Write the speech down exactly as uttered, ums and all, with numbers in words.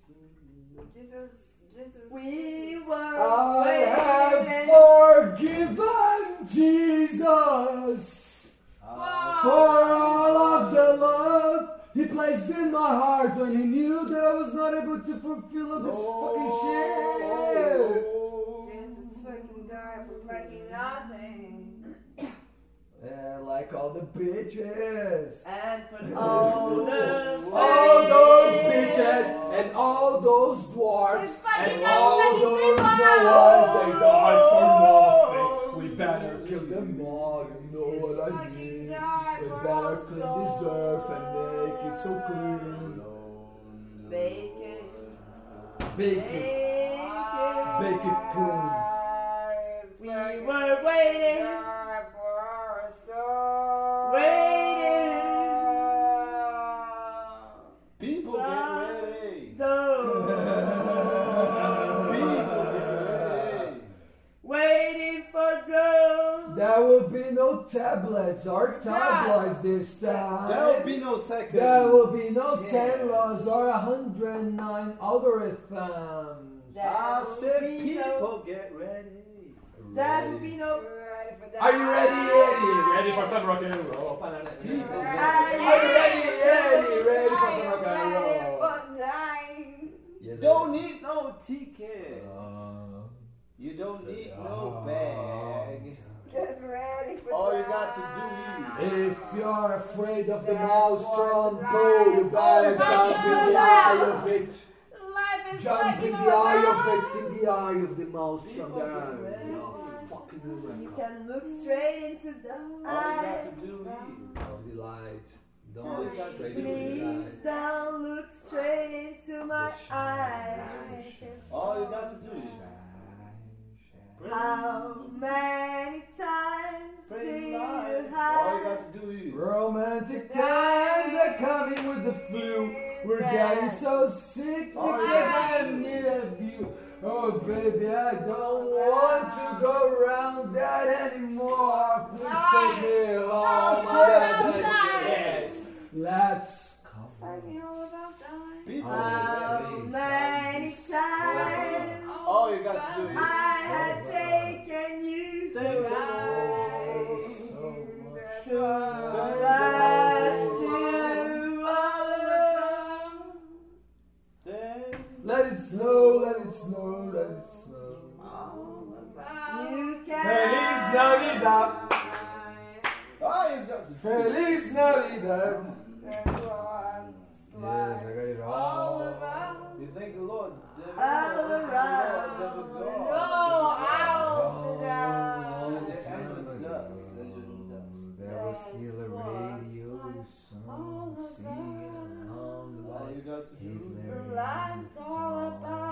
Jesus, Jesus. We were I have waiting. forgiven Jesus Wow. for all of the love He placed in my heart when He knew that I was not able to fulfill all this fucking shit. Jesus fucking died for fucking nothing. Yeah, like all the bitches. And for all the All those ways. bitches and all those dwarfs There's fucking and no all fucking those Noahs. Noahs, they died for nothing. We better kill them all, you know what I fucking mean. died We for better us clean this earth and make it so clean. Bake it. Bake it, Bake bake it clean. We were waiting. Died for our soul. Waiting. People get ready. People get ready. Waiting for dough. There will be no tablets or tabloids this time. There will be no second. There will be no Yeah. ten laws or one hundred nine algorithms. I said people get ready. That will be no. Are you ready, Eddie? Ready for some rock and roll? People get- Are you ready, Eddie? Ready for some rock and roll? Yes, Don't need no ticket. Uh, You don't need no bag. Get ready for All you got to do If you're afraid of the maelstrom bow, you better jump in the eye of it. Life is Jump in fucking the eye of around. it, in the eye of the maelstrom. There, you fucking You miracle. can look straight into the All you eye. got to do is Of the light. Don't All you look got to straight do into the Please light. don't look straight into my eyes. all you got to do is How many times do pray you life. All you have? got to do is Romantic times are coming with the flu. We're getting so sick because I'm near you. Oh baby, I don't want to go around that anymore. Please take me home. I gotta shit. Let's come. Fucking all about dying. people How get ready. many times All you got to do is I have taken you Thank to you. to left you all alone. Then Let it snow, let it snow, let it snow. You can Feliz Navidad, all you got to do Feliz Navidad. Everyone Yes, I got it all all. around. You think the Lord never all go? The Lord around. never go. No, out to And down. it just does. It just does. There was still a radio song singing on the All you light. got to do Hitler. Life's all about